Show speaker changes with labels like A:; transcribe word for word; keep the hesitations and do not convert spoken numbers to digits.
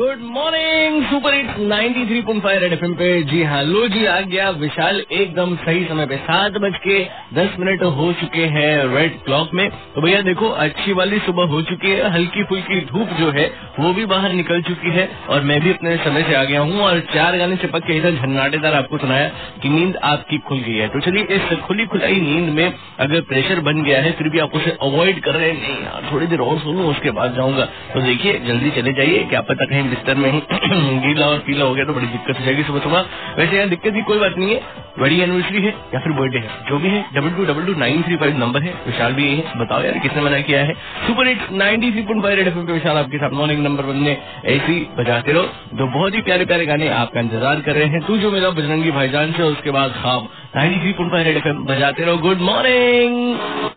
A: Good morning super hits ninety three point five red FM पे। जी हाँ, लो जी आ गया विशाल एकदम सही समय पे। सात बज के दस मिनट हो चुके हैं रेड क्लॉक में। तो भैया देखो, अच्छी वाली सुबह हो चुकी है, हल्की फुल्की धूप जो है वो भी बाहर निकल चुकी है और मैं भी अपने समय से आ गया हूँ और चार गाने चिपक के इधर झन्नाटेदार आपको सुनाया कि नींद आपकी खुल गई है। तो चलिए, इस खुली खुलाई नींद में अगर प्रेशर बन गया है फिर भी आप उसे अवॉइड कर रहे हैं, नहीं यार थोड़ी देर और सोऊं उसके बाद जाऊंगा, तो देखिए जल्दी चले जाइए, क्या पता कहीं बिस्तर में ही गीला और पीला हो गया तो बड़ी दिक्कत हो जाएगी सुबह सुबह। वैसे यार दिक्कत की कोई बात नहीं है, बड़ी एनिवर्सरी है या फिर बर्थडे है, जो भी है double two double two nine three five number है। विशाल भी यही है, बताओ यार किसने मना किया है। Super hit ninety three point five red FM पे विशाल आपके साथ मॉर्निंग नंबर वन में ऐसी बजाते रहो। दो बहुत ही प्यारे प्यारे गाने आपका इंतजार कर रहे हैं। तू जो मेरा बजरंगी भाईजान से, उसके बाद खाब ninety three point five red FM बजाते रहो। Good morning.